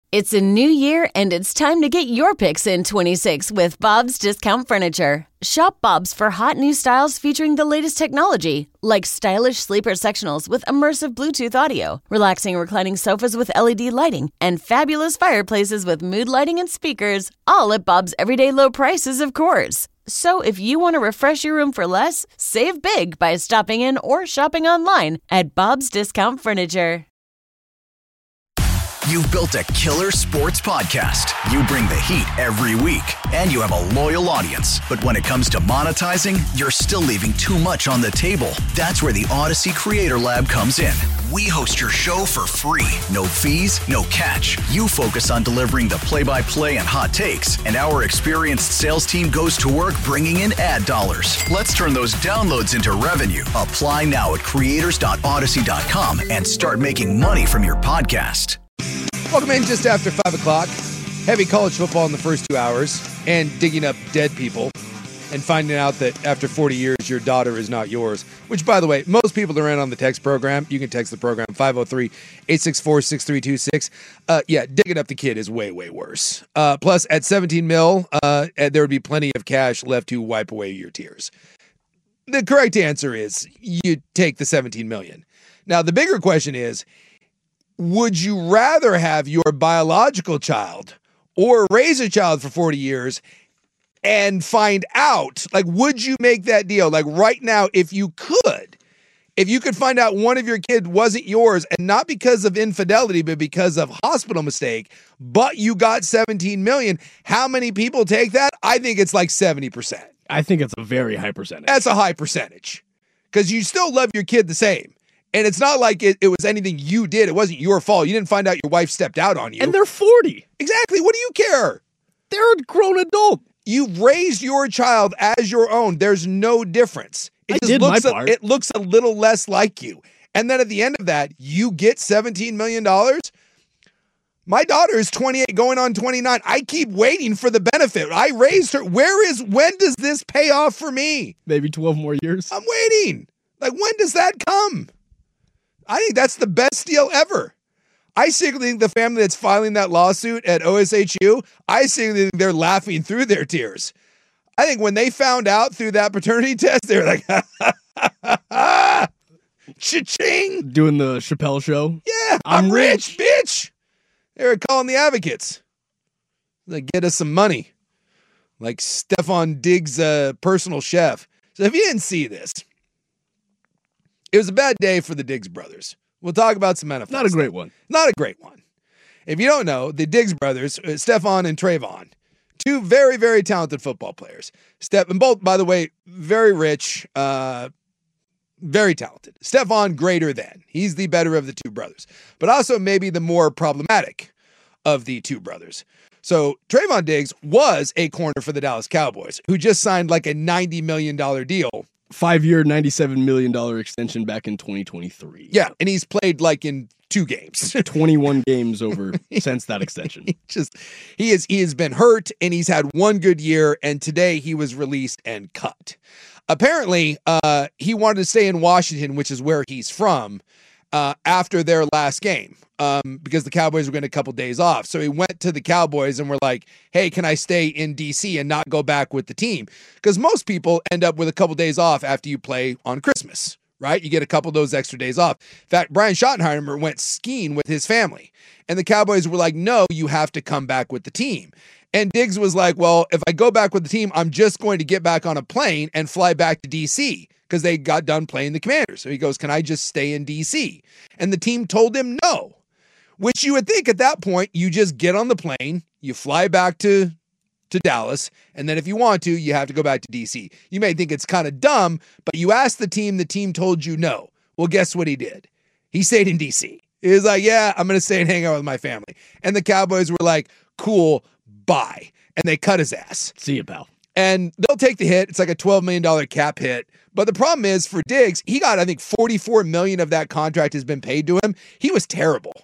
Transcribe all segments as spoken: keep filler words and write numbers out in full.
It's a new year, and it's time to get your picks in twenty-six with Bob's Discount Furniture. Shop Bob's for hot new styles featuring the latest technology, like stylish sleeper sectionals with immersive Bluetooth audio, relaxing reclining sofas with L E D lighting, and fabulous fireplaces with mood lighting and speakers, all at Bob's everyday low prices, of course. So if you want to refresh your room for less, save big by stopping in or shopping online at Bob's Discount Furniture. You've built a killer sports podcast. You bring the heat every week, and you have a loyal audience. But when it comes to monetizing, you're still leaving too much on the table. That's where the Odyssey Creator Lab comes in. We host your show for free. No fees, no catch. You focus on delivering the play-by-play and hot takes, and our experienced sales team goes to work bringing in ad dollars. Let's turn those downloads into revenue. Apply now at creators dot odyssey dot com and start making money from your podcast. Welcome in just after five o'clock. Heavy college football in the first two hours and digging up dead people and finding out that after forty years, your daughter is not yours. Which, by the way, most people that are in on the text program, you can text the program five oh three, eight six four, six three two six. Uh, yeah, digging up the kid is way, way worse. Uh, plus, at seventeen mil, uh, there would be plenty of cash left to wipe away your tears. The correct answer is you take the seventeen million. Now, the bigger question is, would you rather have your biological child or raise a child for forty years and find out? Like, would you make that deal? Like right now, if you could, if you could find out one of your kids wasn't yours, and not because of infidelity, but because of hospital mistake, but you got seventeen million, how many people take that? I think it's like seventy percent. I think it's a very high percentage. That's a high percentage because you still love your kid the same. And it's not like it, it was anything you did. It wasn't your fault. You didn't find out your wife stepped out on you. And they're forty. Exactly. What do you care? They're a grown adult. You've raised your child as your own. There's no difference. It I just did looks my a, part. It looks a little less like you. And then at the end of that, you get seventeen million dollars. My daughter is twenty-eight going on twenty-nine. I keep waiting for the benefit. I raised her. Where is, when does this pay off for me? Maybe twelve more years. I'm waiting. Like, when does that come? I think that's the best deal ever. I secretly think the family that's filing that lawsuit at O S H U, I secretly think they're laughing through their tears. I think when they found out through that paternity test, they were like, ha, ha, ha, ha, ha. Cha-ching. Doing the Chappelle show. Yeah, I'm, I'm rich, rich, bitch. They were calling the advocates. Like, get us some money. Like Stefan Diggs' uh, personal chef. So if you didn't see this, it was a bad day for the Diggs brothers. We'll talk about some N F L. Not a great one. Not a great one. If you don't know, the Diggs brothers, uh, Stefan and Trayvon, two very, very talented football players. Steph, and both, by the way, very rich, uh, very talented. Stefan, greater than. He's the better of the two brothers, but also maybe the more problematic of the two brothers. So Trayvon Diggs was a corner for the Dallas Cowboys, who just signed like a ninety million dollars deal. Five-year, ninety-seven million dollars extension back in twenty twenty-three. Yeah, and he's played like in two games. twenty-one games over since that extension. He just he is he has been hurt, and he's had one good year, and today he was released and cut. Apparently, uh, he wanted to stay in Washington, which is where he's from, uh, after their last game, um, because the Cowboys were getting a couple days off. So he went to the Cowboys and were like, hey, can I stay in D C and not go back with the team? Because most people end up with a couple days off after you play on Christmas, right? You get a couple of those extra days off. In fact, Brian Schottenheimer went skiing with his family, and the Cowboys were like, no, you have to come back with the team. And Diggs was like, well, if I go back with the team, I'm just going to get back on a plane and fly back to D C because they got done playing the Commanders. So he goes, can I just stay in D C? And the team told him no, which you would think at that point, you just get on the plane, you fly back to, to Dallas, and then if you want to, you have to go back to D C. You may think it's kind of dumb, but you asked the team, the team told you no. Well, guess what he did? He stayed in D C. He was like, yeah, I'm going to stay and hang out with my family. And the Cowboys were like, cool, bye. And they cut his ass. See you, pal. And they'll take the hit. It's like a twelve million dollars cap hit. But the problem is for Diggs, he got, I think, forty-four million dollars of that contract has been paid to him. He was terrible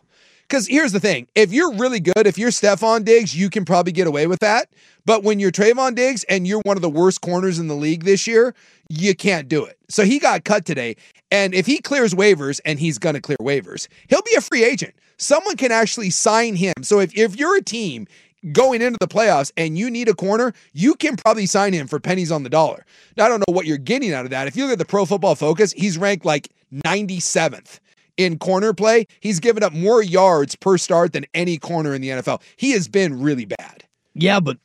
Because here's the thing. If you're really good, if you're Stephon Diggs, you can probably get away with that. But when you're Trayvon Diggs and you're one of the worst corners in the league this year, you can't do it. So he got cut today. And if he clears waivers, and he's going to clear waivers, he'll be a free agent. Someone can actually sign him. So if, if you're a team going into the playoffs and you need a corner, you can probably sign him for pennies on the dollar. Now, I don't know what you're getting out of that. If you look at the Pro Football Focus, he's ranked like ninety-seventh in corner play. He's given up more yards per start than any corner in the N F L. He has been really bad. Yeah, but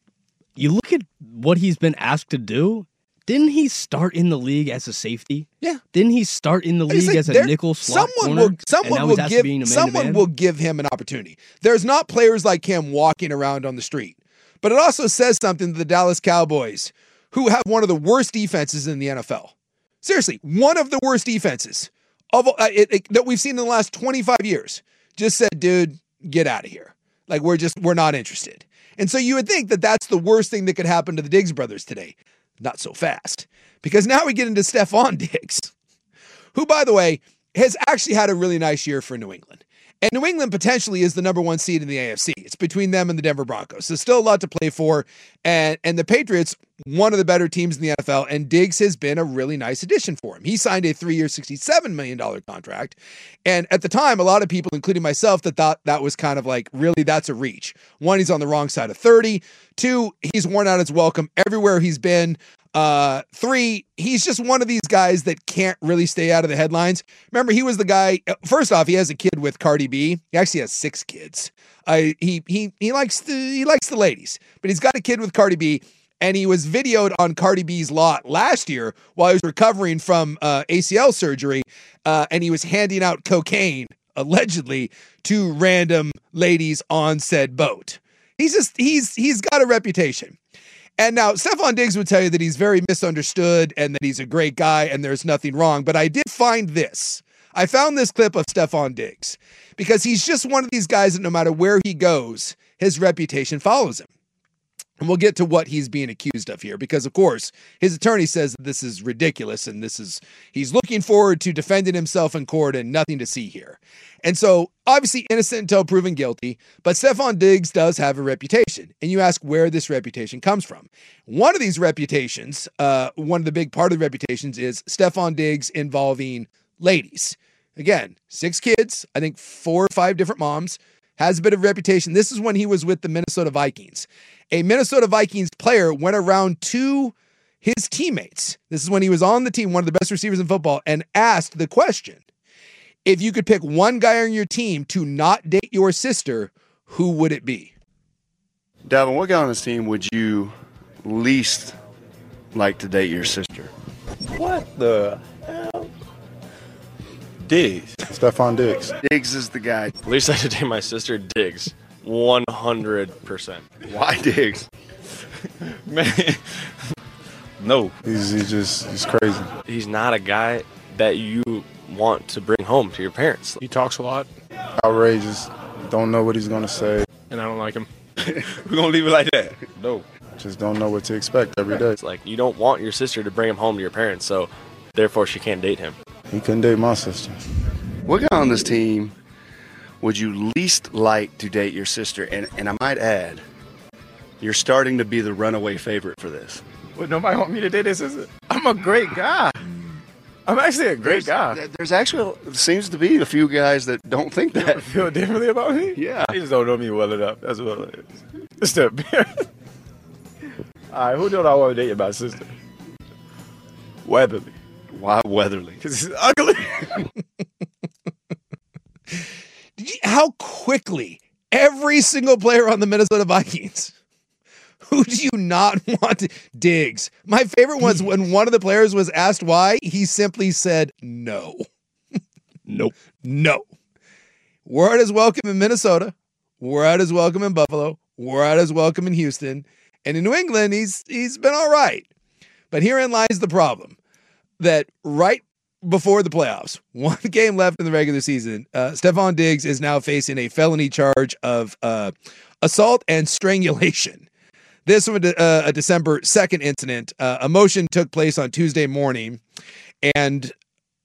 you look at what he's been asked to do. Didn't he start in the league as a safety? Yeah. Didn't he start in the league like, as a nickel slot someone corner? Will, someone will give someone will give him an opportunity. There's not players like him walking around on the street. But it also says something to the Dallas Cowboys, who have one of the worst defenses in the N F L. Seriously, one of the worst defenses of uh, it, it, that we've seen in the last twenty-five years. Just said, dude, get out of here. Like, we're just, we're not interested. And so you would think that that's the worst thing that could happen to the Diggs brothers today. Not so fast. Because now we get into Stephon Diggs, who, by the way, has actually had a really nice year for New England. And New England potentially is the number one seed in the A F C. It's between them and the Denver Broncos. So still a lot to play for. And, and the Patriots, one of the better teams in the N F L, and Diggs has been a really nice addition for him. He signed a three-year, sixty-seven million dollars contract. And at the time, a lot of people, including myself, that thought that was kind of like, really, that's a reach. One, he's on the wrong side of thirty. Two, he's worn out his welcome everywhere he's been. Uh, three, he's just one of these guys that can't really stay out of the headlines. Remember, he was the guy, first off, he has a kid with Cardi B. He actually has six kids. Uh, he, he, he likes the, he likes the ladies, but he's got a kid with Cardi B, and he was videoed on Cardi B's lot last year while he was recovering from uh, A C L surgery. Uh, and he was handing out cocaine, allegedly, to random ladies on said boat. He's just, he's, he's got a reputation. And now Stephon Diggs would tell you that he's very misunderstood and that he's a great guy and there's nothing wrong. But I did find this. I found this clip of Stephon Diggs because he's just one of these guys that no matter where he goes, his reputation follows him. And we'll get to what he's being accused of here because, of course, his attorney says that this is ridiculous and this is, he's looking forward to defending himself in court and nothing to see here. And so, obviously innocent until proven guilty, but Stephon Diggs does have a reputation. And you ask where this reputation comes from. One of these reputations, uh, one of the big part of the reputations is Stephon Diggs involving ladies. Again, six kids, I think four or five different moms, has a bit of reputation. This is when he was with the Minnesota Vikings. A Minnesota Vikings player went around to his teammates. This is when he was on the team, one of the best receivers in football, and asked the question, if you could pick one guy on your team to not date your sister, who would it be? Davin, what guy on this team would you least like to date your sister? What the hell? Diggs. Stephon Diggs. Diggs is the guy. At least I should date my sister, Diggs. one hundred percent. Why Diggs? Man. No. He's, he's just, he's crazy. He's not a guy that you want to bring home to your parents. He talks a lot. Outrageous. Don't know what he's going to say. And I don't like him. We're going to leave it like that. No. Just don't know what to expect every day. It's like you don't want your sister to bring him home to your parents, so therefore she can't date him. He couldn't date my sister. What guy on this team would you least like to date your sister? And, and I might add, you're starting to be the runaway favorite for this. Would nobody want me to date this? Sister? I'm a great guy. I'm actually a great there's, guy. There's actually, seems to be a few guys that don't think that. Feel differently about me? Yeah. They just don't know me well enough. That's what it is. It's the appearance. All right, who don't I want to date my sister? Weatherly. Why Weatherly? Because he's ugly. Did you, how quickly every single player on the Minnesota Vikings, who do you not want to? Diggs. My favorite was when one of the players was asked why, he simply said no. Nope. No. We're at his welcome in Minnesota. We're at his welcome in Buffalo. We're at his welcome in Houston. And in New England, he's he's been all right. But herein lies the problem. That right before the playoffs, one game left in the regular season, uh, Stephon Diggs is now facing a felony charge of uh, assault and strangulation. This was uh, a December second incident. Uh, a motion took place on Tuesday morning, and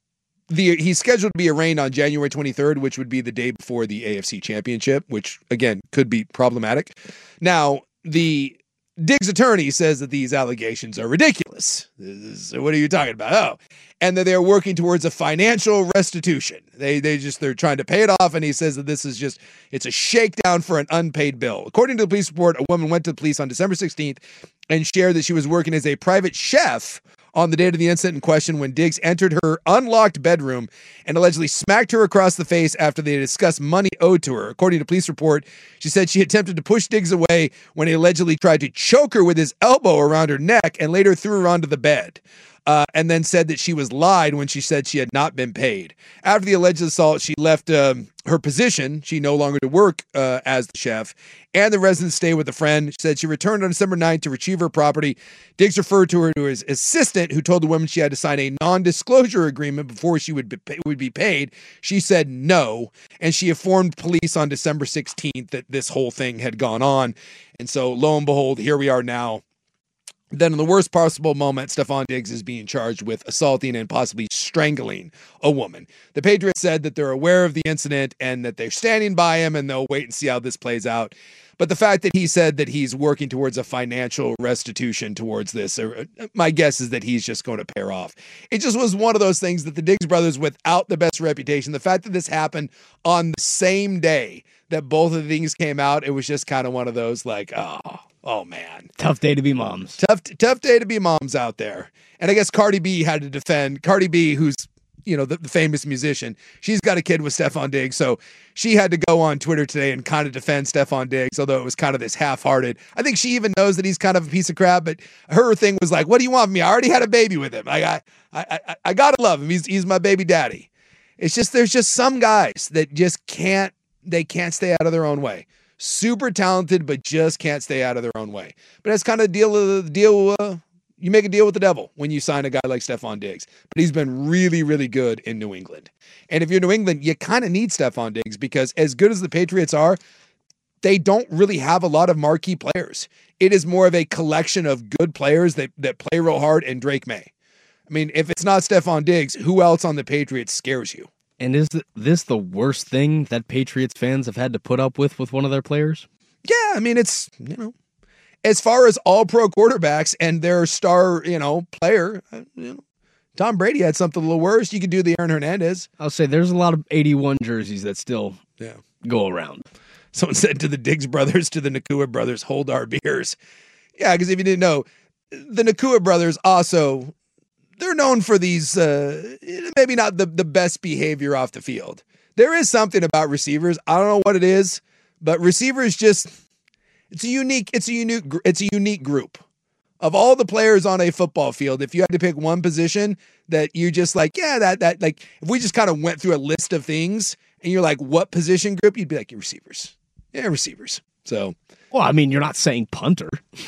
the he's scheduled to be arraigned on January twenty-third, which would be the day before the A F C Championship, which, again, could be problematic. Now, the Diggs attorney says that these allegations are ridiculous. So what are you talking about? Oh, and that they're working towards a financial restitution. They they just, they're trying to pay it off, and he says that this is just, it's a shakedown for an unpaid bill. According to the police report, a woman went to the police on December sixteenth and shared that she was working as a private chef on the date of the incident in question when Diggs entered her unlocked bedroom and allegedly smacked her across the face after they discussed money owed to her. According to police report, she said she attempted to push Diggs away when he allegedly tried to choke her with his elbow around her neck and later threw her onto the bed. Uh, and then said that she was lied when she said she had not been paid. After the alleged assault, she left um, her position. She no longer to work uh, as the chef, and the residence stayed with a friend. She said she returned on December ninth to retrieve her property. Diggs referred to her to his assistant, who told the woman she had to sign a non-disclosure agreement before she would be, would be paid. She said no, and she informed police on December sixteenth that this whole thing had gone on. And so, lo and behold, here we are now. Then in the worst possible moment, Stefon Diggs is being charged with assaulting and possibly strangling a woman. The Patriots said that they're aware of the incident and that they're standing by him and they'll wait and see how this plays out. But the fact that he said that he's working towards a financial restitution towards this, or my guess is that he's just going to pair off. It just was one of those things that the Diggs brothers, without the best reputation, the fact that this happened on the same day that both of the things came out, it was just kind of one of those like, oh, oh man. Tough day to be moms. Tough, tough day to be moms out there. And I guess Cardi B had to defend, Cardi B, who's, you know, the, the famous musician, she's got a kid with Stefon Diggs, so she had to go on Twitter today and kind of defend Stefon Diggs, although it was kind of this half-hearted. I think she even knows that he's kind of a piece of crap, but her thing was like, what do you want from me? I already had a baby with him. I I I, I, I gotta love him. He's he's my baby daddy. It's just, there's just some guys that just can't, they can't stay out of their own way. Super talented, but just can't stay out of their own way. But that's kind of deal the deal. Uh, you make a deal with the devil when you sign a guy like Stefon Diggs. But he's been really, really good in New England. And if you're New England, you kind of need Stefon Diggs because as good as the Patriots are, they don't really have a lot of marquee players. It is more of a collection of good players that that play real hard and Drake May. I mean, if it's not Stefon Diggs, who else on the Patriots scares you? And is this the worst thing that Patriots fans have had to put up with with one of their players? Yeah, I mean, it's, you know, as far as all pro quarterbacks and their star, you know, player, you know, Tom Brady had something a little worse. You could do the Aaron Hernandez. I'll say there's a lot of eighty-one jerseys that still yeah. go around. Someone said to the Diggs brothers, to the Nakua brothers, hold our beers. Yeah, because if you didn't know, the Nakua brothers also, they're known for these, uh, maybe not the, the best behavior off the field. There is something about receivers. I don't know what it is, but receivers just, it's a unique, it's a unique, it's a unique group. Of all the players on a football field, if you had to pick one position that you just like, yeah, that, that, like, if we just kind of went through a list of things and you're like, what position group? You'd be like, your receivers. Yeah, receivers. So, well, I mean, you're not saying punter.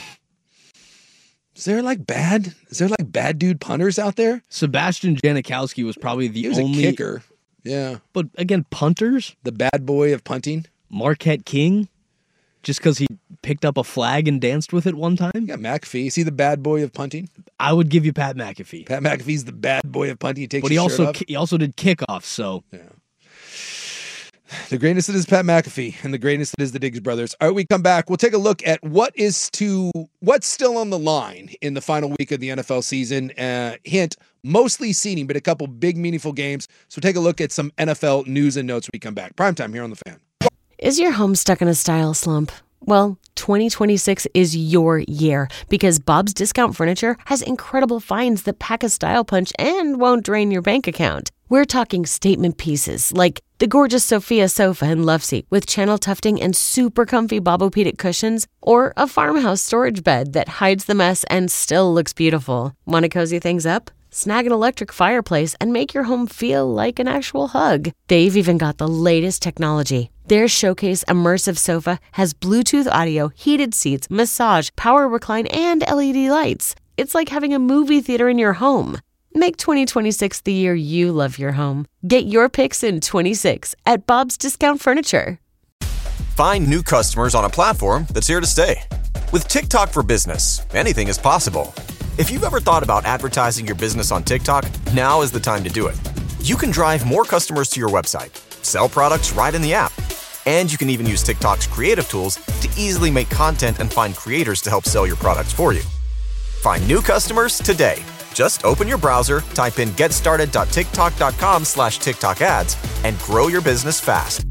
Is there like bad? Is there like bad dude punters out there? Sebastian Janikowski was probably the he was only a kicker. Yeah, but again, punters. The bad boy of punting. Marquette King, just because he picked up a flag and danced with it one time. You got McAfee. Is he the bad boy of punting? I would give you Pat McAfee. Pat McAfee's the bad boy of punting. He takes but he his also shirt off. he also did kickoffs. So yeah. The greatness that is Pat McAfee and the greatness that is the Diggs brothers. All right, we come back. We'll take a look at what is to what's still on the line in the final week of the N F L season. Uh, hint, mostly seeding, but a couple big, meaningful games. So take a look at some N F L news and notes when we come back. Primetime here on The Fan. Is your home stuck in a style slump? Well, twenty twenty-six is your year because Bob's Discount Furniture has incredible finds that pack a style punch and won't drain your bank account. We're talking statement pieces like the gorgeous Sophia sofa and love seat with channel tufting and super comfy Bobopedic cushions, or a farmhouse storage bed that hides the mess and still looks beautiful. Want to cozy things up? Snag an electric fireplace and make your home feel like an actual hug. They've even got the latest technology. Their Showcase Immersive Sofa has Bluetooth audio, heated seats, massage, power recline, and L E D lights. It's like having a movie theater in your home. Make twenty twenty-six the year you love your home. Get your picks in twenty-six at Bob's Discount Furniture. Find new customers on a platform that's here to stay. With TikTok for Business, anything is possible. If you've ever thought about advertising your business on TikTok, now is the time to do it. you can drive more customers to your website, sell products right in the app, and you can even use TikTok's creative tools to easily make content and find creators to help sell your products for you. Find new customers today. Just open your browser, type in getstarted.tiktok.com slash TikTok ads, and grow your business fast.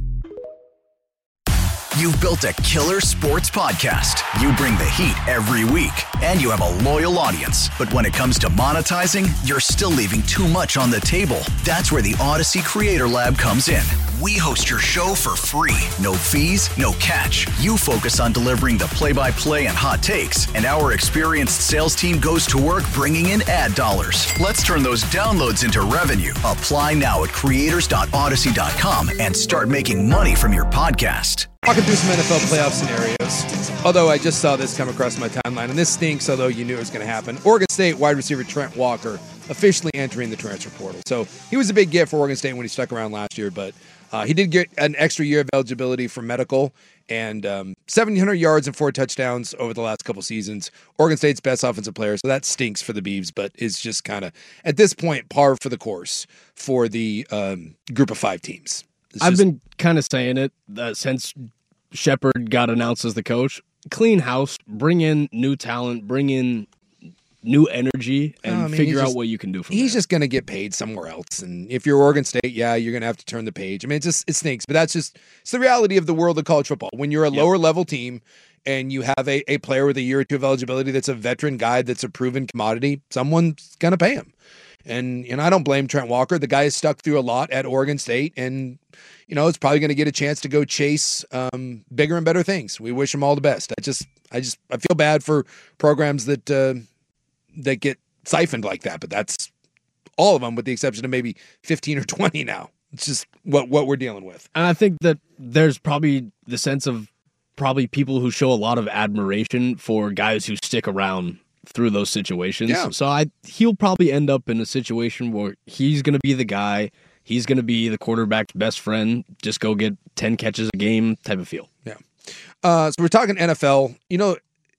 You've built a killer sports podcast. You bring the heat every week, and you have a loyal audience. But when it comes to monetizing, you're still leaving too much on the table. That's where the Odyssey Creator Lab comes in. We host your show for free. No fees, no catch. You focus on delivering the play-by-play and hot takes, and our experienced sales team goes to work bringing in ad dollars. Let's turn those downloads into revenue. Apply now at creators dot odyssey dot com and start making money from your podcast. Walking through some N F L playoff scenarios. Although I just saw this come across my timeline, and this stinks, although you knew it was going to happen. Oregon State wide receiver Trent Walker officially entering the transfer portal. So he was a big get for Oregon State when he stuck around last year, but uh, he did get an extra year of eligibility for medical, and um, seven hundred yards and four touchdowns over the last couple seasons. Oregon State's best offensive player, so that stinks for the Beavs, but it's just kind of, at this point, par for the course for the um, group of five teams. It's I've just, been kind of saying it uh, since Shepard got announced as the coach. Clean house, bring in new talent, bring in new energy, and No, I mean, figure he's out just- what you can do from he's there. just going to get paid somewhere else. And if you're Oregon State, yeah, you're going to have to turn the page. I mean, it just, it stinks, but that's just, it's the reality of the world of college football. When you're a lower level team and you have a, a player with a year or two of eligibility that's a veteran guy that's a proven commodity, someone's going to pay him. And, and I don't blame Trent Walker. The guy is stuck through a lot at Oregon State, and, you know, it's probably going to get a chance to go chase um, bigger and better things. We wish him all the best. I just, I just, I feel bad for programs that, uh, that get siphoned like that, but that's all of them with the exception of maybe fifteen or twenty now. It's just what, what we're dealing with. And I think that there's probably the sense of probably people who show a lot of admiration for guys who stick around through those situations. Yeah. So I he'll probably end up in a situation where he's going to be the guy. He's going to be the quarterback's best friend. Just go get ten catches a game type of feel. Yeah. Uh, so we're talking N F L. You know,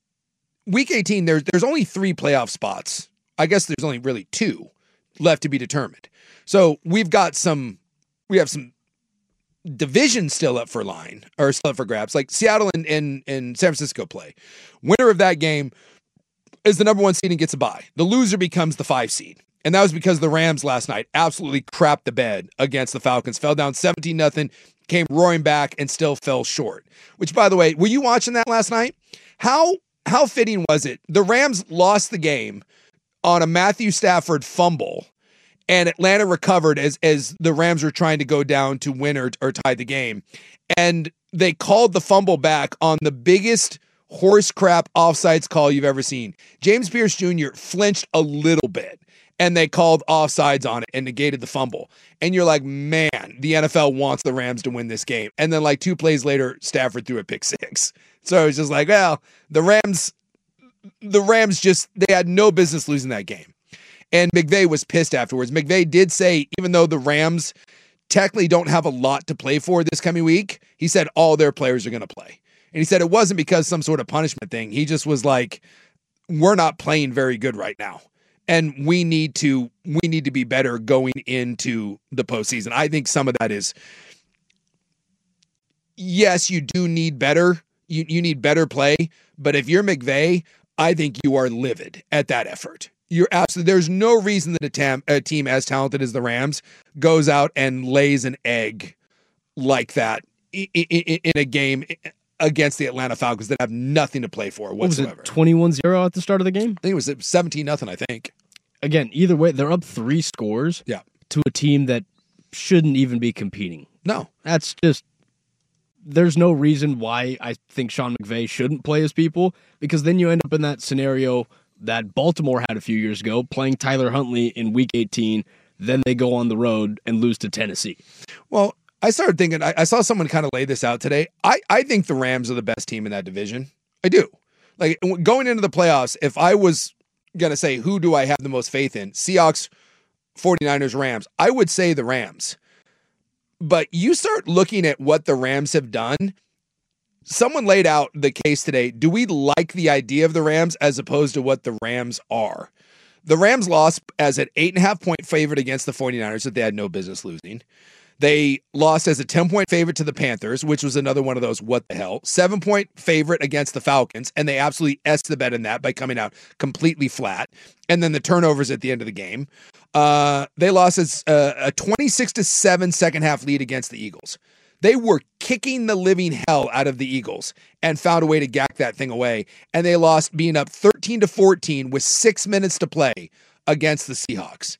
week eighteen, there's, there's only three playoff spots. I guess there's only really two left to be determined. So we've got some, we have some division still up for line, or still up for grabs, like Seattle and, and, and San Francisco play. Winner of that game is the number one seed and gets a bye. The loser becomes the five seed. And that was because the Rams last night absolutely crapped the bed against the Falcons, fell down seventeen nothing, came roaring back and still fell short. Which, by the way, were you watching that last night? How how fitting was it? The Rams lost the game on a Matthew Stafford fumble, and Atlanta recovered as as the Rams were trying to go down to win or, or tie the game. And they called the fumble back on the biggest horse crap offsides call you've ever seen. James Pierce Junior flinched a little bit, and they called offsides on it and negated the fumble. And you're like, man, the N F L wants the Rams to win this game. And then like two plays later, Stafford threw a pick six. So it was just like, well, the Rams, the Rams just, they had no business losing that game. And McVay was pissed afterwards. McVay did say, even though the Rams technically don't have a lot to play for this coming week, he said all their players are going to play. And he said it wasn't because some sort of punishment thing. He just was like, we're not playing very good right now. And we need to we need to be better going into the postseason. I think some of that is, yes, you do need better. You you need better play. But if you're McVay, I think you are livid at that effort. You're absolutely, there's no reason that a, tam, a team as talented as the Rams goes out and lays an egg like that in, in, in a game against the Atlanta Falcons that have nothing to play for whatsoever. What was it, twenty-one zero at the start of the game? I think it was seventeen nothing, I think. Again, either way, they're up three scores yeah. to a team that shouldn't even be competing. No. That's just, there's no reason why I think Sean McVay shouldn't play his people, because then you end up in that scenario that Baltimore had a few years ago, playing Tyler Huntley in week eighteen, then they go on the road and lose to Tennessee. Well, I started thinking, I, I saw someone kind of lay this out today. I, I think the Rams are the best team in that division. I do. Like, going into the playoffs, if I was going to say, who do I have the most faith in? Seahawks, forty-niners, Rams. I would say the Rams. But you start looking at what the Rams have done. Someone laid out the case today. Do we like the idea of the Rams as opposed to what the Rams are? The Rams lost as an eight and a half point favorite against the 49ers that they had no business losing. They lost as a ten point favorite to the Panthers, which was another one of those what the hell. seven point favorite against the Falcons, and they absolutely S the bet in that by coming out completely flat. And then the turnovers at the end of the game. Uh, they lost as a, a twenty-six to seven second half lead against the Eagles. They were kicking the living hell out of the Eagles and found a way to gack that thing away. And they lost being up thirteen to fourteen with six minutes to play against the Seahawks.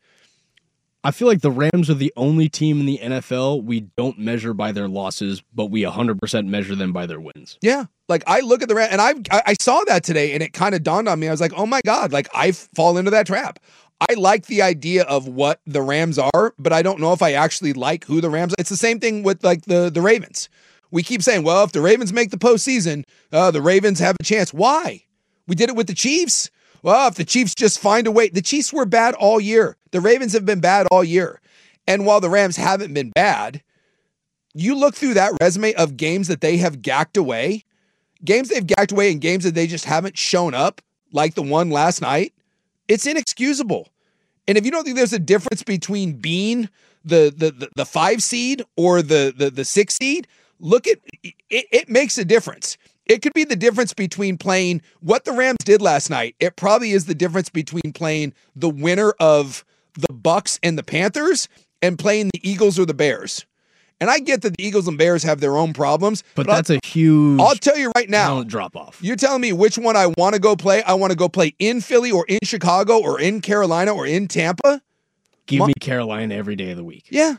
I feel like the Rams are the only team in the N F L we don't measure by their losses, but we one hundred percent measure them by their wins. Yeah. Like, I look at the Rams, and I I saw that today, and it kind of dawned on me. I was like, oh, my God, like, I fall into that trap. I like the idea of what the Rams are, but I don't know if I actually like who the Rams are. It's the same thing with, like, the, the Ravens. We keep saying, well, if the Ravens make the postseason, uh, the Ravens have a chance. Why? We did it with the Chiefs. Well, if the Chiefs just find a way. The Chiefs were bad all year. The Ravens have been bad all year. And while the Rams haven't been bad, you look through that resume of games that they have gacked away, games they've gacked away and games that they just haven't shown up, like the one last night, it's inexcusable. And if you don't think there's a difference between being the the the, the five seed or the, the, the six seed, look at it, it makes a difference. It could be the difference between playing what the Rams did last night. It probably is the difference between playing the winner of the Bucks and the Panthers and playing the Eagles or the Bears. And I get that the Eagles and Bears have their own problems. But, but that's I'll, a huge I'll tell you right now. Drop off. You're telling me which one I want to go play? I want to go play in Philly or in Chicago or in Carolina or in Tampa? Give Ma- me Carolina every day of the week. Yeah.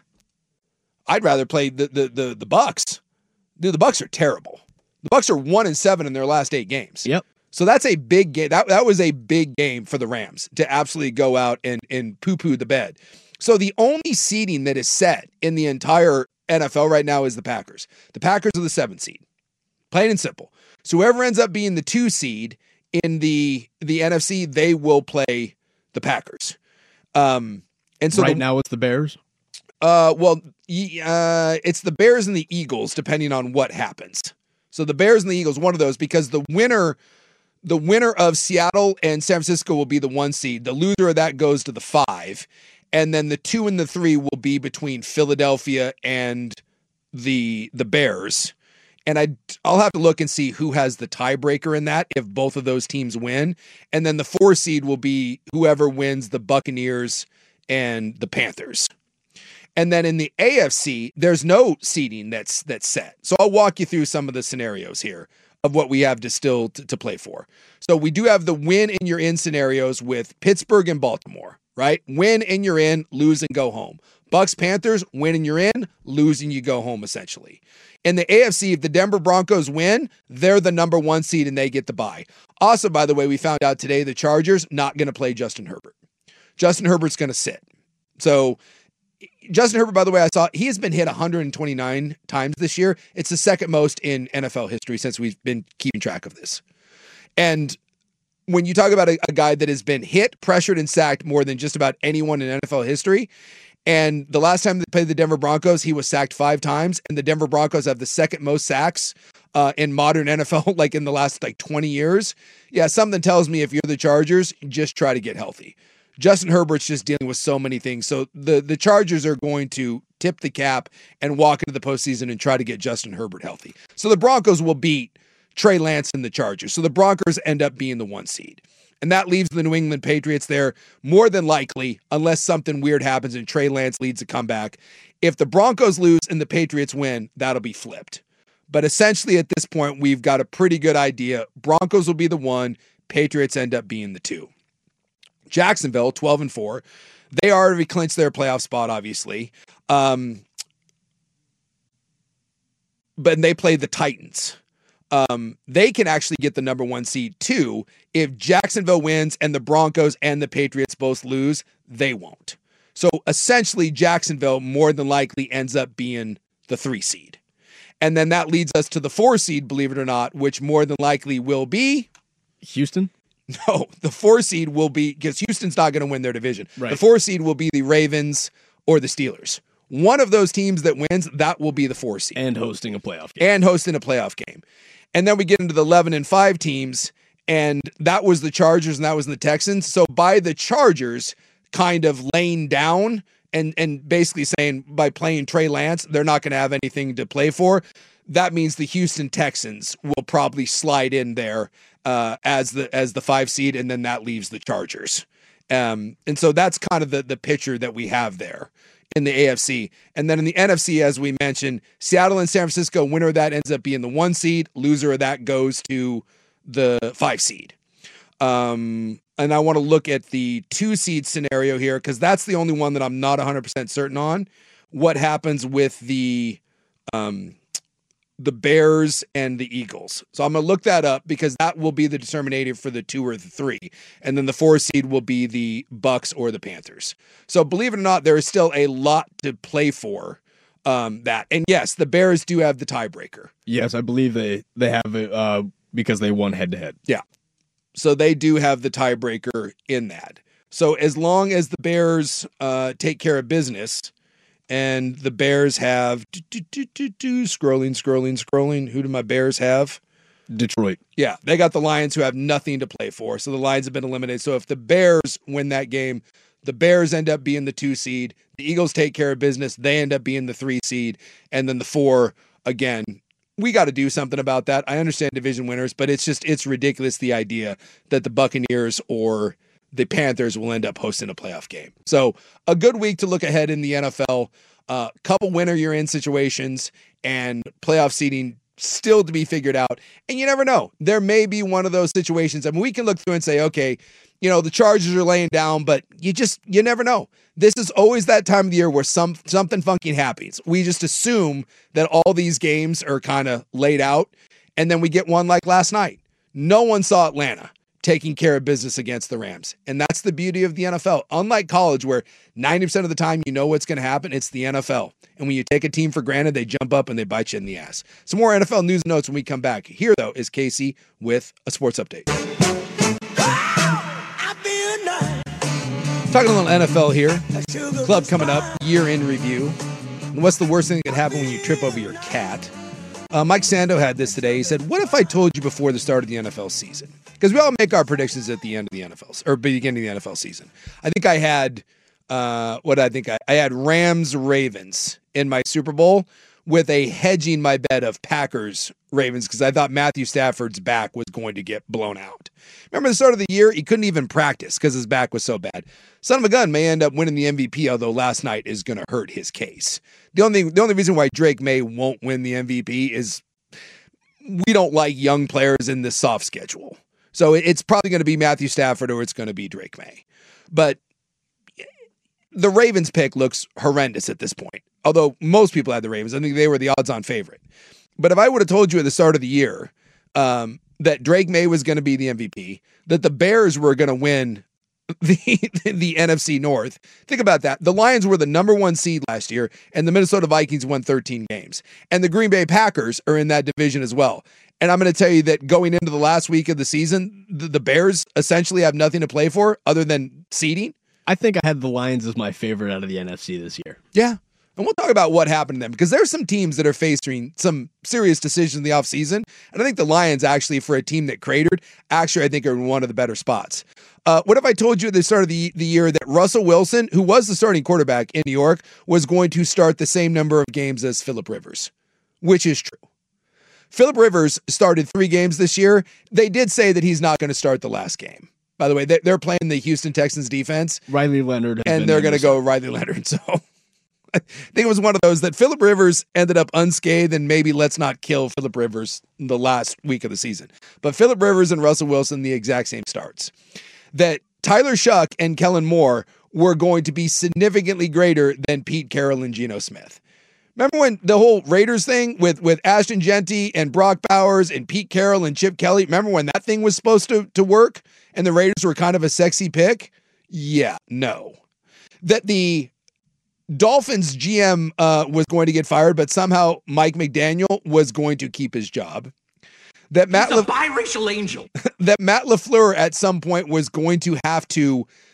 I'd rather play the the the, the Bucks. Dude, the Bucks are terrible. The Bucks are one and seven in their last eight games. Yep. So that's a big game. That, that was a big game for the Rams to absolutely go out and, and poo-poo the bed. So the only seeding that is set in the entire N F L right now is the Packers. The Packers are the seventh seed. Plain and simple. So whoever ends up being the two seed in the the N F C, they will play the Packers. Um, and so right the, now it's the Bears? Uh, well, uh, it's the Bears and the Eagles, depending on what happens. So the Bears and the Eagles, one of those, because the winner, the winner of Seattle and San Francisco will be the one seed. The loser of that goes to the five. And then the two and the three will be between Philadelphia and the the Bears. And I, I'll have to look and see who has the tiebreaker in that if both of those teams win. And then the four seed will be whoever wins the Buccaneers and the Panthers. And then in the A F C, there's no seeding that's that's set. So I'll walk you through some of the scenarios here of what we have to still to, to play for. So we do have the win and you're in scenarios with Pittsburgh and Baltimore, right? Win and you're in, lose and go home. Bucks, Panthers, win and you're in, lose and you go home essentially. In the A F C, if the Denver Broncos win, they're the number one seed and they get the bye. Also, by the way, we found out today the Chargers not going to play Justin Herbert. Justin Herbert's going to sit. So Justin Herbert, by the way, I saw he has been hit one hundred twenty-nine times this year. It's the second most in N F L history since we've been keeping track of this. And when you talk about a, a guy that has been hit, pressured, and sacked more than just about anyone in N F L history, and the last time they played the Denver Broncos, he was sacked five times, and the Denver Broncos have the second most sacks uh, in modern N F L, like in the last like twenty years. Yeah, something tells me if you're the Chargers, just try to get healthy. Justin Herbert's just dealing with so many things. So the, the Chargers are going to tip the cap and walk into the postseason and try to get Justin Herbert healthy. So the Broncos will beat Trey Lance and the Chargers. So the Broncos end up being the one seed. And that leaves the New England Patriots there more than likely, unless something weird happens and Trey Lance leads a comeback. If the Broncos lose and the Patriots win, that'll be flipped. But essentially at this point, we've got a pretty good idea. Broncos will be the one, Patriots end up being the two. Jacksonville, twelve and four. They already clinched their playoff spot, obviously. Um, but they play the Titans. Um, they can actually get the number one seed too. If Jacksonville wins and the Broncos and the Patriots both lose, they won't. So essentially, Jacksonville more than likely ends up being the three seed. And then that leads us to the four seed, believe it or not, which more than likely will be Houston. No, the four seed will be, because Houston's not going to win their division. Right. The four seed will be the Ravens or the Steelers. One of those teams that wins, that will be the four seed. And hosting a playoff game. And hosting a playoff game. And then we get into the eleven and five teams, And that was the Chargers and that was the Texans. So by the Chargers kind of laying down and, and basically saying by playing Trey Lance, they're not going to have anything to play for. That means the Houston Texans will probably slide in there uh, as the as the five seed, and then that leaves the Chargers. Um, and so that's kind of the, the picture that we have there in the A F C. And then in the N F C, as we mentioned, Seattle and San Francisco, winner of that ends up being the one seed. Loser of that goes to the five seed. Um, and I want to look at the two seed scenario here because that's the only one that I'm not one hundred percent certain on. What happens with the um, the Bears and the Eagles. So I'm going to look that up because that will be the determinator for the two or the three. And then the four seed will be the Bucks or the Panthers. So believe it or not, there is still a lot to play for um, that. And yes, the Bears do have the tiebreaker. Yes, I believe they, they have it uh, because they won head to head. Yeah. So they do have the tiebreaker in that. So as long as the Bears uh, take care of business, and the Bears have do, do, do, do, do, scrolling, scrolling, scrolling. Who do my Bears have? Detroit. Yeah, they got the Lions who have nothing to play for. So the Lions have been eliminated. So if the Bears win that game, the Bears end up being the two seed. The Eagles take care of business. They end up being the three seed. And then the four, again, we got to do something about that. I understand division winners, but it's just, it's ridiculous the idea that the Buccaneers or the Panthers will end up hosting a playoff game. So a good week to look ahead in the N F L. A uh, couple winner you're in situations and playoff seeding still to be figured out. And you never know. There may be one of those situations. I mean, we can look through and say, okay, you know, the Chargers are laying down, but you just, you never know. This is always that time of the year where some something funky happens. We just assume that all these games are kind of laid out. And then we get one like last night. No one saw Atlanta taking care of business against the Rams. And that's the beauty of the N F L. Unlike college, where ninety percent of the time you know what's going to happen, it's the N F L. And when you take a team for granted, they jump up and they bite you in the ass. Some more N F L news and notes when we come back. Here, though, is Casey with a sports update. Talking a little N F L here. Club coming up, year in review. And what's the worst thing that could happen when you trip over your cat? Uh, Mike Sando had this today. He said, what if I told you before the start of the N F L season? Because we all make our predictions at the end of the N F L, or beginning of the N F L season. I think I had, uh, what I think I, I had Rams Ravens in my Super Bowl with a hedging my bet of Packers Ravens because I thought Matthew Stafford's back was going to get blown out. Remember the start of the year, he couldn't even practice because his back was so bad. Son of a gun may end up winning the M V P, although last night is going to hurt his case. The only the only reason why Drake May won't win the M V P is we don't like young players in this soft schedule. So it's probably going to be Matthew Stafford or it's going to be Drake May. But the Ravens pick looks horrendous at this point. Although most people had the Ravens. I think they were the odds-on favorite. But if I would have told you at the start of the year um, that Drake May was going to be the M V P, that the Bears were going to win the, the N F C North, think about that. The Lions were the number one seed last year, and the Minnesota Vikings won thirteen games. And the Green Bay Packers are in that division as well. And I'm going to tell you that going into the last week of the season, the, the Bears essentially have nothing to play for other than seeding. I think I had the Lions as my favorite out of the N F C this year. Yeah. And we'll talk about what happened to them because there's some teams that are facing some serious decisions in the offseason. And I think the Lions actually, for a team that cratered, actually I think are in one of the better spots. Uh, what if I told you at the start of the, the year that Russell Wilson, who was the starting quarterback in New York, was going to start the same number of games as Phillip Rivers, which is true. Phillip Rivers started three games this year. They did say that he's not going to start the last game. By the way, they're playing the Houston Texans defense. Riley Leonard. And they're going to go Riley Leonard. So I think it was one of those that Phillip Rivers ended up unscathed, and maybe let's not kill Phillip Rivers the last week of the season. But Phillip Rivers and Russell Wilson, the exact same starts. That Tyler Shuck and Kellen Moore were going to be significantly greater than Pete Carroll and Geno Smith. Remember when the whole Raiders thing with, with Ashton Genty and Brock Bowers and Pete Carroll and Chip Kelly? Remember when that thing was supposed to, to work and the Raiders were kind of a sexy pick? Yeah, no. That the Dolphins G M uh, was going to get fired, but somehow Mike McDaniel was going to keep his job. That Matt He's a La- biracial angel. That Matt LaFleur at some point was going to have to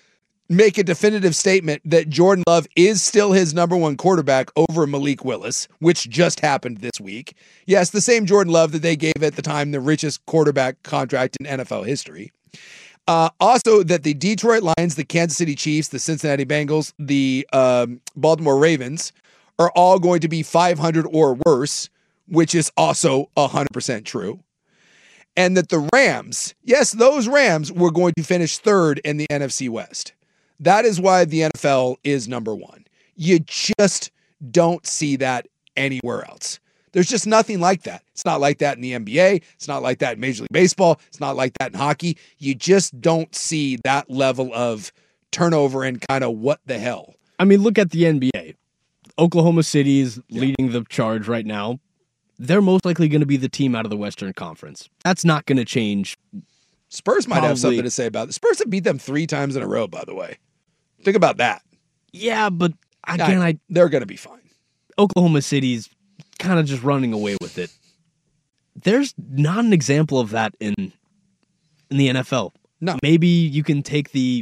make a definitive statement that Jordan Love is still his number one quarterback over Malik Willis, which just happened this week. Yes, the same Jordan Love that they gave at the time the richest quarterback contract in N F L history. Uh, also, that the Detroit Lions, the Kansas City Chiefs, the Cincinnati Bengals, the um, Baltimore Ravens are all going to be five hundred or worse, which is also one hundred percent true. And that the Rams, yes, those Rams were going to finish third in the N F C West. That is why the N F L is number one. You just don't see that anywhere else. There's just nothing like that. It's not like that in the N B A. It's not like that in Major League Baseball. It's not like that in hockey. You just don't see that level of turnover and kind of what the hell. I mean, look at the N B A. Oklahoma City is yeah. leading the charge right now. They're most likely going to be the team out of the Western Conference. That's not going to change. Spurs might Probably. have something to say about it. Spurs have beat them three times in a row, by the way. Think about that. Yeah, but again, I, I they're going to be fine. Oklahoma City's kind of just running away with it. There's not an example of that in in the N F L. No. Maybe you can take the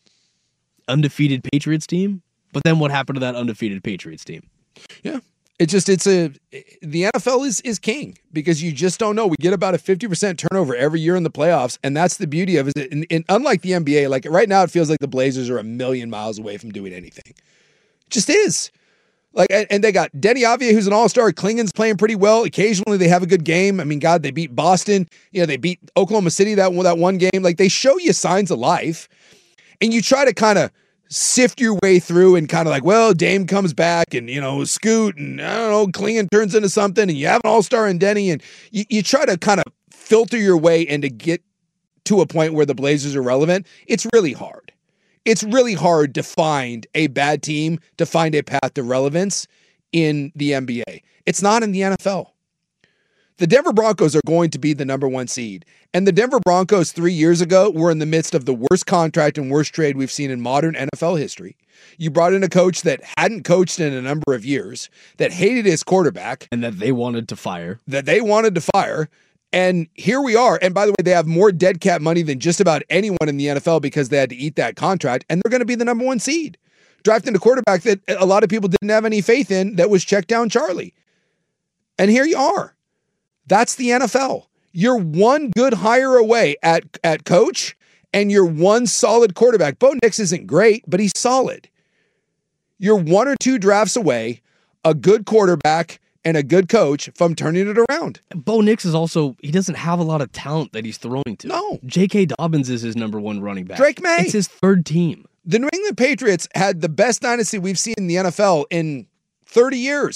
undefeated Patriots team, but then what happened to that undefeated Patriots team? Yeah. It just, it's a, the N F L is, is king because you just don't know. We get about a fifty percent turnover every year in the playoffs. And that's the beauty of it. And, and unlike the N B A, like right now, it feels like the Blazers are a million miles away from doing anything. It just is. Like, and they got Denny Avia, who's an all-star. Klingon's playing pretty well. Occasionally they have a good game. I mean, God, they beat Boston. You know, they beat Oklahoma City that, that one game. Like, they show you signs of life. And you try to kind of sift your way through and kind of like, well, Dame comes back and, you know, Scoot and, I don't know, Klingon turns into something and you have an all-star in Denny and you, you try to kind of filter your way and to get to a point where the Blazers are relevant. It's really hard. It's really hard to find a bad team, to find a path to relevance in the N B A. It's not in the N F L. The Denver Broncos are going to be the number one seed. And the Denver Broncos three years ago were in the midst of the worst contract and worst trade we've seen in modern N F L history. You brought in a coach that hadn't coached in a number of years, that hated his quarterback. And that they wanted to fire. That they wanted to fire. And here we are. And by the way, they have more dead cap money than just about anyone in the N F L because they had to eat that contract. And they're going to be the number one seed. Drafting a quarterback that a lot of people didn't have any faith in, that was check down Charlie. And here you are. That's the N F L. You're one good hire away at, at coach, and you're one solid quarterback. Bo Nix isn't great, but he's solid. You're one or two drafts away, a good quarterback, and a good coach from turning it around. Bo Nix is also, he doesn't have a lot of talent that he's throwing to. No. J K. Dobbins is his number one running back. Drake May. It's his third team. The New England Patriots had the best dynasty we've seen in the N F L in thirty years.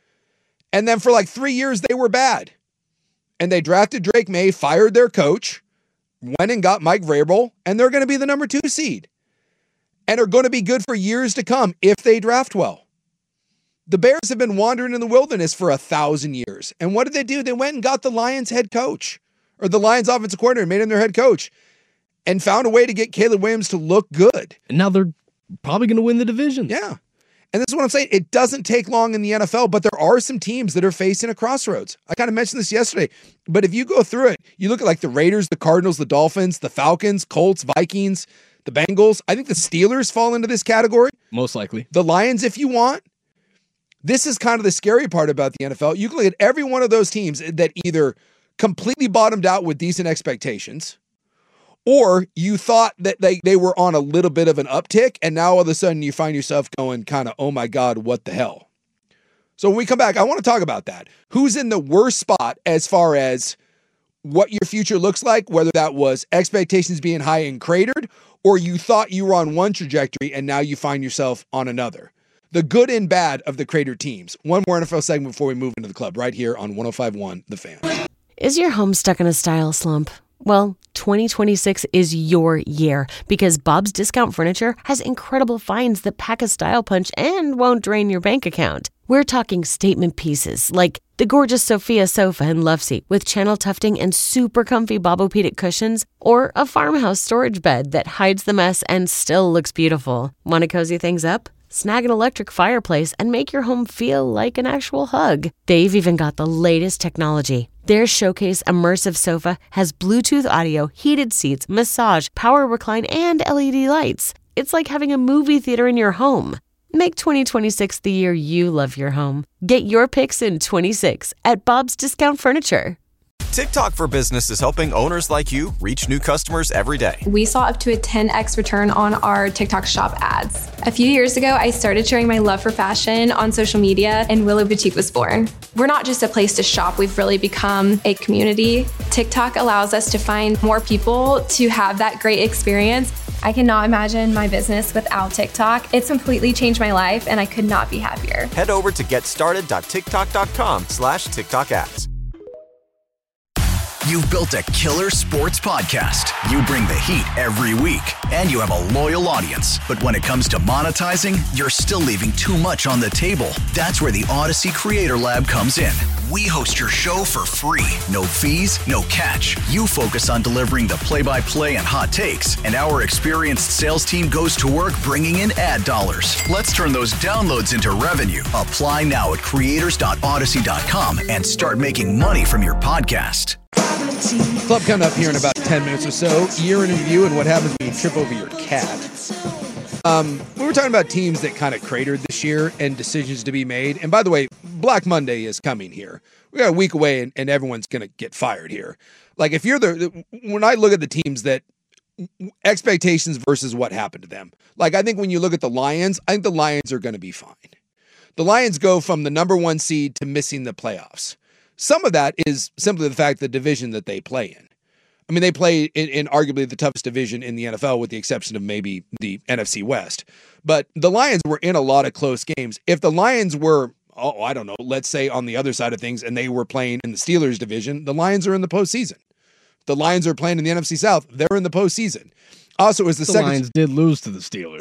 And then for like three years, they were bad. And they drafted Drake May, fired their coach, went and got Mike Vrabel, and they're going to be the number two seed. And are going to be good for years to come if they draft well. The Bears have been wandering in the wilderness for a thousand years. And what did they do? They went and got the Lions head coach, or the Lions offensive coordinator, made him their head coach, and found a way to get Caleb Williams to look good. And now they're probably going to win the division. Yeah. And this is what I'm saying. It doesn't take long in the N F L, but there are some teams that are facing a crossroads. I kind of mentioned this yesterday, but if you go through it, you look at like the Raiders, the Cardinals, the Dolphins, the Falcons, Colts, Vikings, the Bengals. I think the Steelers fall into this category. Most likely. The Lions, if you want. This is kind of the scary part about the N F L. You can look at every one of those teams that either completely bottomed out with decent expectations, or you thought that they, they were on a little bit of an uptick, and now all of a sudden you find yourself going kind of, oh my God, what the hell? So when we come back, I want to talk about that. Who's in the worst spot as far as what your future looks like, whether that was expectations being high and cratered, or you thought you were on one trajectory and now you find yourself on another. The good and bad of the cratered teams. One more N F L segment before we move into the club, right here on one oh five point one The Fan. Is your home stuck in a style slump? Well, twenty twenty-six is your year because Bob's Discount Furniture has incredible finds that pack a style punch and won't drain your bank account. We're talking statement pieces like the gorgeous Sophia sofa and love seat with channel tufting and super comfy Bobopedic cushions, or a farmhouse storage bed that hides the mess and still looks beautiful. Want to cozy things up? Snag an electric fireplace and make your home feel like an actual hug. They've even got the latest technology. Their Showcase Immersive Sofa has Bluetooth audio, heated seats, massage, power recline, and L E D lights. It's like having a movie theater in your home. Make twenty twenty-six the year you love your home. Get your picks in twenty-six at Bob's Discount Furniture. TikTok for Business is helping owners like you reach new customers every day. We saw up to a ten x return on our TikTok shop ads. A few years ago, I started sharing my love for fashion on social media, and Willow Boutique was born. We're not just a place to shop, we've really become a community. TikTok allows us to find more people to have that great experience. I cannot imagine my business without TikTok. It's completely changed my life, and I could not be happier. Head over to getstarted.tiktok.com slash TikTok ads. You've built a killer sports podcast. You bring the heat every week, and you have a loyal audience. But when it comes to monetizing, you're still leaving too much on the table. That's where the Odyssey Creator Lab comes in. We host your show for free. No fees, no catch. You focus on delivering the play-by-play and hot takes, and our experienced sales team goes to work bringing in ad dollars. Let's turn those downloads into revenue. Apply now at creators dot odyssey dot com and start making money from your podcast. Club coming up here in about ten minutes or so. Year in review and what happens when you trip over your cat. Um, we were talking about teams that kind of cratered this year and decisions to be made. And by the way, Black Monday is coming here. We got a week away and, and everyone's going to get fired here. Like if you're the, when I look at the teams that expectations versus what happened to them. Like I think when you look at the Lions, I think the Lions are going to be fine. The Lions go from the number one seed to missing the playoffs. Some of that is simply the fact the division that they play in. I mean, they play in, in arguably the toughest division in the N F L with the exception of maybe the N F C West. But the Lions were in a lot of close games. If the Lions were, oh, I don't know, let's say on the other side of things and they were playing in the Steelers division, the Lions are in the postseason. The Lions are playing in the N F C South. They're in the postseason. Also, it was the, the second. Lions did lose to the Steelers.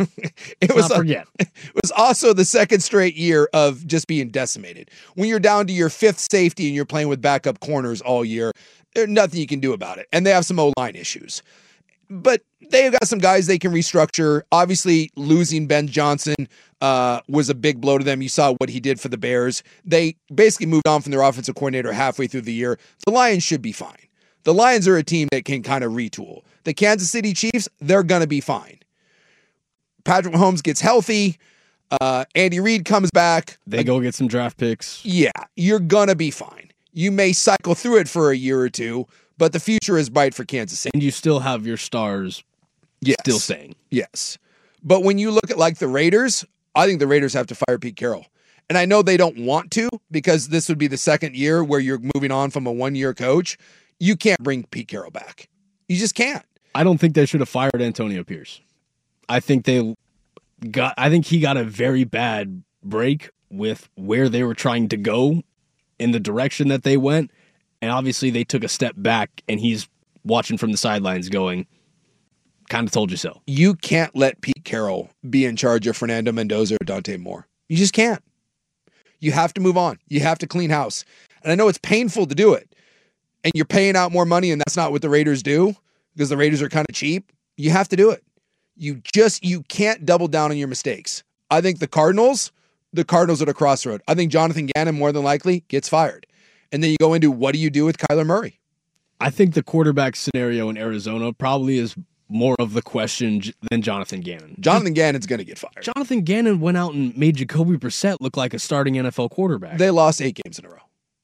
it was not forget. A, it was also the second straight year of just being decimated. When you're down to your fifth safety and you're playing with backup corners all year, there's nothing you can do about it. And they have some O-line issues. But they've got some guys they can restructure. Obviously, losing Ben Johnson uh, was a big blow to them. You saw what he did for the Bears. They basically moved on from their offensive coordinator halfway through the year. The Lions should be fine. The Lions are a team that can kind of retool. The Kansas City Chiefs, they're going to be fine. Patrick Mahomes gets healthy. Uh, Andy Reid comes back. They go get some draft picks. Yeah, you're going to be fine. You may cycle through it for a year or two, but the future is bright for Kansas City. And you still have your stars yes. still staying. Yes. But when you look at like the Raiders, I think the Raiders have to fire Pete Carroll. And I know they don't want to because this would be the second year where you're moving on from a one-year coach. You can't bring Pete Carroll back. You just can't. I don't think they should have fired Antonio Pierce. I think they got I think he got a very bad break with where they were trying to go in the direction that they went. And obviously they took a step back and he's watching from the sidelines going, kind of told you so. You can't let Pete Carroll be in charge of Fernando Mendoza or Dante Moore. You just can't. You have to move on. You have to clean house. And I know it's painful to do it. And you're paying out more money and that's not what the Raiders do because the Raiders are kind of cheap. You have to do it. You just, you can't double down on your mistakes. I think the Cardinals, the Cardinals at a crossroad. I think Jonathan Gannon more than likely gets fired. And then you go into what do you do with Kyler Murray? I think the quarterback scenario in Arizona probably is more of the question than Jonathan Gannon. Jonathan Gannon's going to get fired. Jonathan Gannon went out and made Jacoby Brissett look like a starting N F L quarterback. They lost eight games in a row.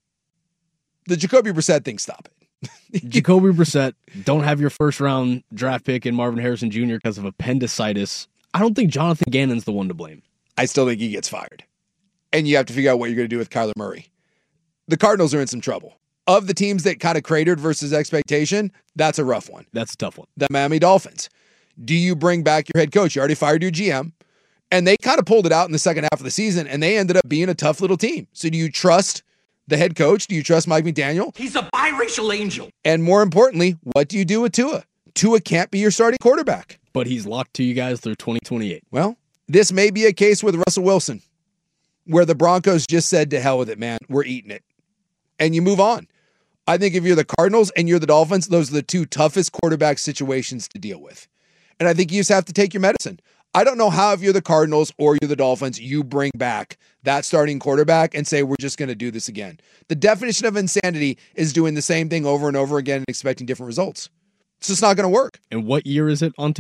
The Jacoby Brissett thing, stop it. Jacoby Brissett, don't have your first round draft pick in Marvin Harrison Junior because of appendicitis. I don't think Jonathan Gannon's the one to blame. I still think he gets fired. And you have to figure out what you're going to do with Kyler Murray. The Cardinals are in some trouble. Of the teams that kind of cratered versus expectation, that's a rough one. That's a tough one. The Miami Dolphins. Do you bring back your head coach? You already fired your G M. And they kind of pulled it out in the second half of the season, and they ended up being a tough little team. So do you trust the head coach? Do you trust Mike McDaniel? He's a biracial angel. And more importantly, what do you do with Tua? Tua can't be your starting quarterback. But he's locked to you guys through twenty twenty-eight. Well, this may be a case with Russell Wilson, where the Broncos just said, to hell with it, man. We're eating it. And you move on. I think if you're the Cardinals and you're the Dolphins, those are the two toughest quarterback situations to deal with. And I think you just have to take your medicine. I don't know how, if you're the Cardinals or you're the Dolphins, you bring back that starting quarterback and say, we're just going to do this again. The definition of insanity is doing the same thing over and over again and expecting different results. It's just not going to work. And what year is it on Tua?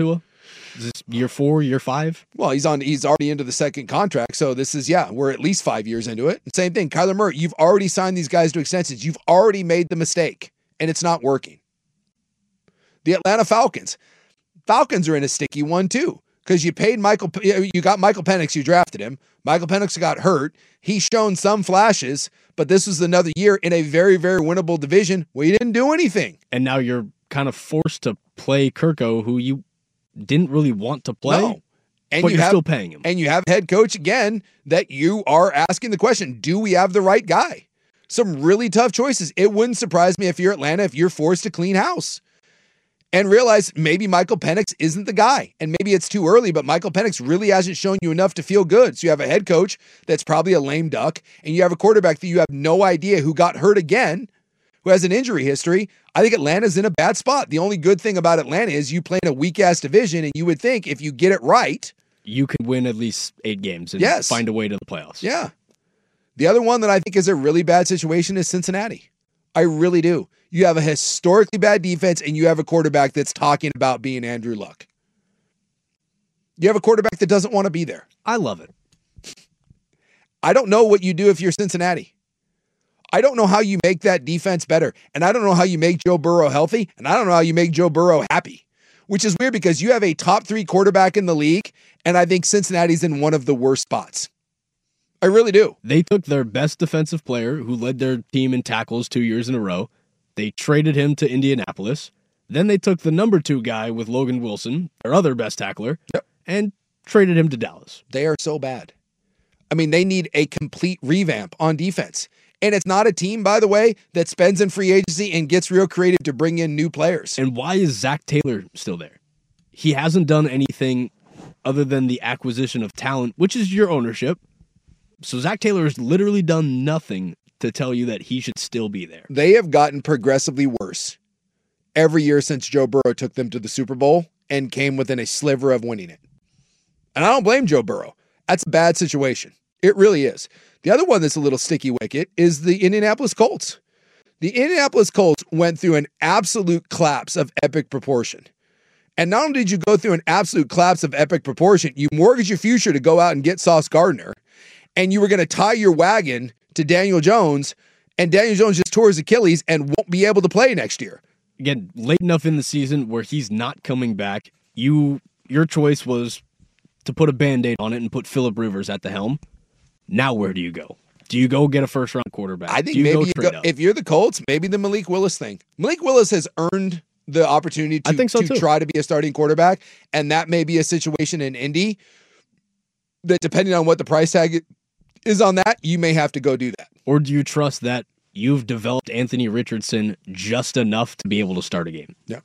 Is this year four, year five? Well, he's on. He's already into the second contract, so this is yeah. We're at least five years into it. Same thing, Kyler Murray. You've already signed these guys to extensions. You've already made the mistake, and it's not working. The Atlanta Falcons. Falcons are in a sticky one too because you paid Michael. You got Michael Penix. You drafted him. Michael Penix got hurt. He's shown some flashes, but this was another year in a very, very winnable division where you didn't do anything. And now you're kind of forced to play Kirko, who you didn't really want to play, no. and but you you're have, still paying him. And you have head coach again that you are asking the question, do we have the right guy? Some really tough choices. It wouldn't surprise me if you're Atlanta, if you're forced to clean house and realize maybe Michael Penix isn't the guy. And maybe it's too early, but Michael Penix really hasn't shown you enough to feel good. So you have a head coach that's probably a lame duck, and you have a quarterback that you have no idea who got hurt again, who has an injury history. I think Atlanta's in a bad spot. The only good thing about Atlanta is you play in a weak-ass division, and you would think if you get it right, you could win at least eight games and yes. find a way to the playoffs. Yeah. The other one that I think is a really bad situation is Cincinnati. I really do. You have a historically bad defense, and you have a quarterback that's talking about being Andrew Luck. You have a quarterback that doesn't want to be there. I love it. I don't know what you do if you're Cincinnati. I don't know how you make that defense better. And I don't know how you make Joe Burrow healthy. And I don't know how you make Joe Burrow happy, which is weird because you have a top three quarterback in the league. And I think Cincinnati's in one of the worst spots. I really do. They took their best defensive player who led their team in tackles two years in a row. They traded him to Indianapolis. Then they took the number two guy with Logan Wilson, their other best tackler, yep. and traded him to Dallas. They are so bad. I mean, they need a complete revamp on defense. And it's not a team, by the way, that spends in free agency and gets real creative to bring in new players. And why is Zach Taylor still there? He hasn't done anything other than the acquisition of talent, which is your ownership. So Zach Taylor has literally done nothing to tell you that he should still be there. They have gotten progressively worse every year since Joe Burrow took them to the Super Bowl and came within a sliver of winning it. And I don't blame Joe Burrow. That's a bad situation. It really is. The other one that's a little sticky wicket is the Indianapolis Colts. The Indianapolis Colts went through an absolute collapse of epic proportion. And not only did you go through an absolute collapse of epic proportion, you mortgaged your future to go out and get Sauce Gardner, and you were going to tie your wagon to Daniel Jones, and Daniel Jones just tore his Achilles and won't be able to play next year. Again, late enough in the season where he's not coming back, you your choice was to put a Band-Aid on it and put Phillip Rivers at the helm. Now where do you go? Do you go get a first-round quarterback? I think do you maybe go you trade go, up? if you're the Colts, maybe the Malik Willis thing. Malik Willis has earned the opportunity to, I think so to too. try to be a starting quarterback, and that may be a situation in Indy that, depending on what the price tag is on that, you may have to go do that. Or do you trust that you've developed Anthony Richardson just enough to be able to start a game? Yeah.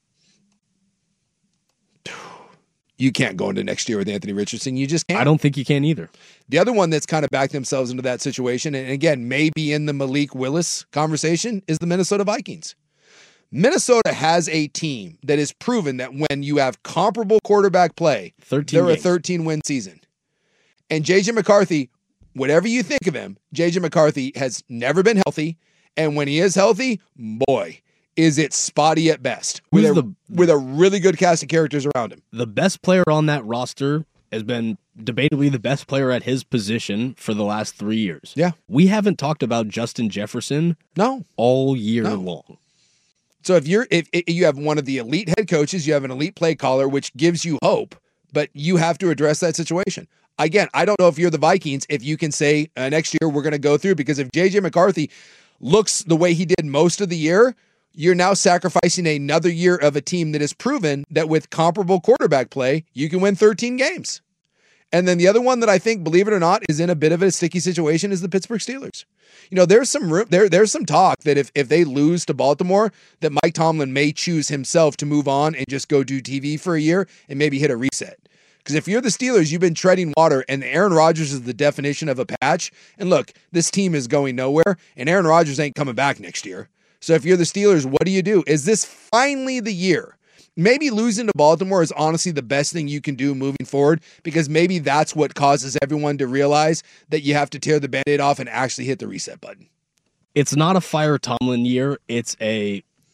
You can't go into next year with Anthony Richardson. You just can't. I don't think you can either. The other one that's kind of backed themselves into that situation, and again, maybe in the Malik Willis conversation, is the Minnesota Vikings. Minnesota has a team that has proven that when you have comparable quarterback play, thirteen they're games. a thirteen-win season. And J J McCarthy, whatever you think of him, J J McCarthy has never been healthy, and when he is healthy, boy, is it spotty at best. With a, the, with a really good cast of characters around him. The best player on that roster has been debatably the best player at his position for the last three years. Yeah. We haven't talked about Justin Jefferson no. all year no. long. So if you're if, if you have one of the elite head coaches, you have an elite play caller, which gives you hope, but you have to address that situation. Again, I don't know if you're the Vikings, if you can say uh, next year we're going to go through, because if J J McCarthy looks the way he did most of the year, you're now sacrificing another year of a team that has proven that with comparable quarterback play, you can win thirteen games. And then the other one that I think, believe it or not, is in a bit of a sticky situation is the Pittsburgh Steelers. You know, there's some room, there, there's some talk that if, if they lose to Baltimore, that Mike Tomlin may choose himself to move on and just go do T V for a year and maybe hit a reset. Because if you're the Steelers, you've been treading water, and Aaron Rodgers is the definition of a patch. And look, this team is going nowhere, and Aaron Rodgers ain't coming back next year. So if you're the Steelers, what do you do? Is this finally the year? Maybe losing to Baltimore is honestly the best thing you can do moving forward, because maybe that's what causes everyone to realize that you have to tear the Band-Aid off and actually hit the reset button. It's not a fire Tomlin year. It's a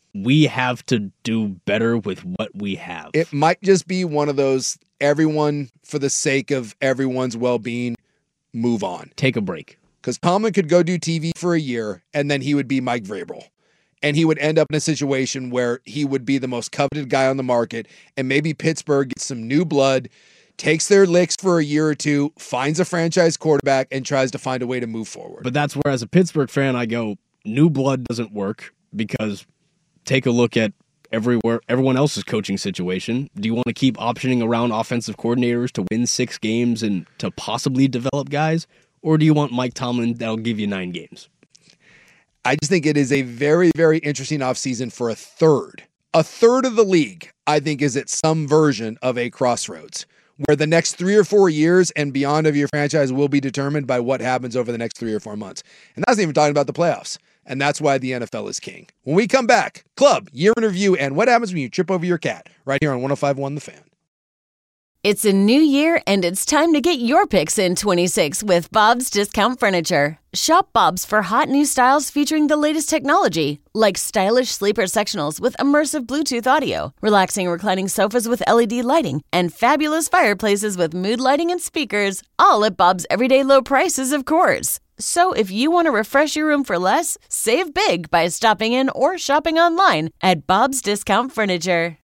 we have to do better with what we have. It might just be one of those, everyone, for the sake of everyone's well-being, move on. Take a break. Because Tomlin could go do T V for a year, and then he would be Mike Vrabel. And he would end up in a situation where he would be the most coveted guy on the market, and maybe Pittsburgh gets some new blood, takes their licks for a year or two, finds a franchise quarterback, and tries to find a way to move forward. But that's where, as a Pittsburgh fan, I go, new blood doesn't work, because take a look at everywhere everyone else's coaching situation. Do you want to keep optioning around offensive coordinators to win six games and to possibly develop guys? Or do you want Mike Tomlin that'll give you nine games? I just think it is a very, very interesting offseason for a third. A third of the league, I think, is at some version of a crossroads, where the next three or four years and beyond of your franchise will be determined by what happens over the next three or four months. And that's not even talking about the playoffs. And that's why the N F L is king. When we come back, Club, year in review, and what happens when you trip over your cat, right here on one oh five point one The Fan. It's a new year, and it's time to get your picks in twenty-six with Bob's Discount Furniture. Shop Bob's for hot new styles featuring the latest technology, like stylish sleeper sectionals with immersive Bluetooth audio, relaxing reclining sofas with L E D lighting, and fabulous fireplaces with mood lighting and speakers, all at Bob's everyday low prices, of course. So if you want to refresh your room for less, save big by stopping in or shopping online at Bob's Discount Furniture.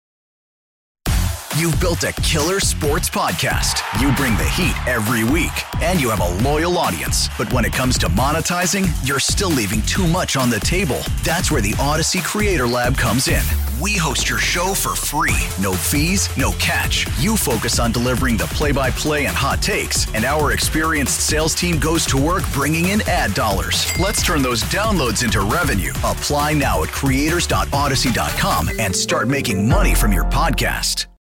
You've built a killer sports podcast. You bring the heat every week, and you have a loyal audience. But when it comes to monetizing, you're still leaving too much on the table. That's where the Odyssey Creator Lab comes in. We host your show for free. No fees, no catch. You focus on delivering the play-by-play and hot takes, and our experienced sales team goes to work bringing in ad dollars. Let's turn those downloads into revenue. Apply now at creators dot odyssey dot com and start making money from your podcast.